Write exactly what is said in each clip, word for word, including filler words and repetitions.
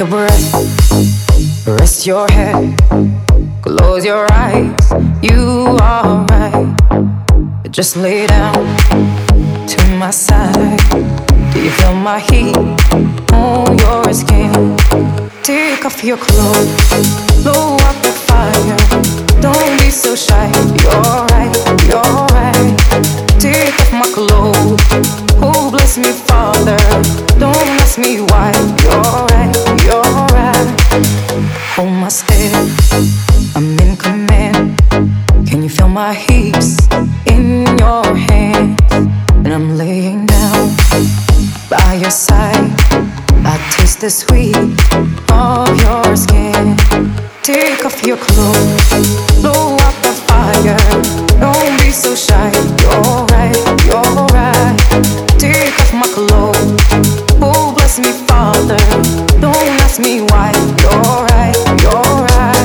a breath, rest your head, close your eyes. You are right. Just lay down to my side. Do you feel my heat on your skin? Take off your clothes, blow up the fire. Don't be so shy. You're right, you're right. Take off my clothes. Oh, bless me, Father. Don't ask me why. You're right, you're right. Hold my step, I'm in command. Can you feel my hips in your hands? And I'm laying down by your side. I taste the sweet of your skin. Take off your clothes, blow up the fire. Don't be so shy. You're right, you're right. Take off my clothes. Oh, bless me, Father. Don't ask me why. You're right, you're right.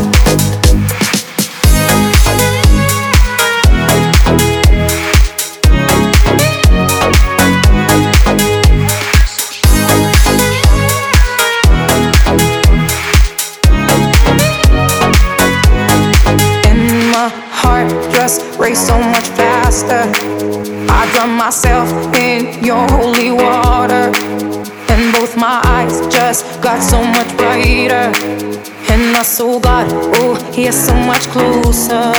Race so much faster. I drown myself in your holy water, and both my eyes just got so much brighter. And I saw God, oh, He is so much closer.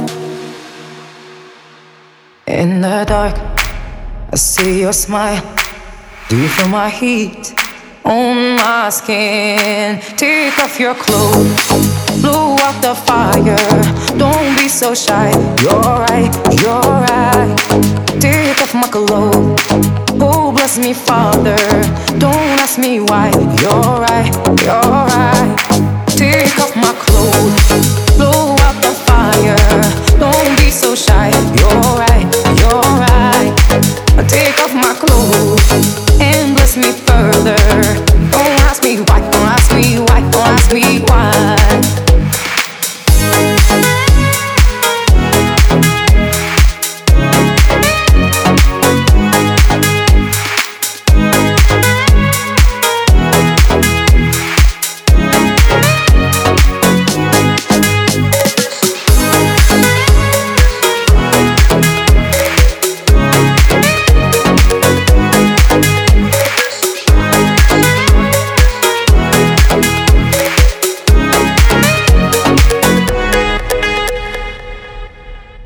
In the dark, I see your smile. Do you feel my heat on my skin? Take off your clothes, blow out the fire. Don't be so shy. You're right, you're right. Take off my clothes. Oh, bless me, Father. Don't ask me why. You're right, you're right.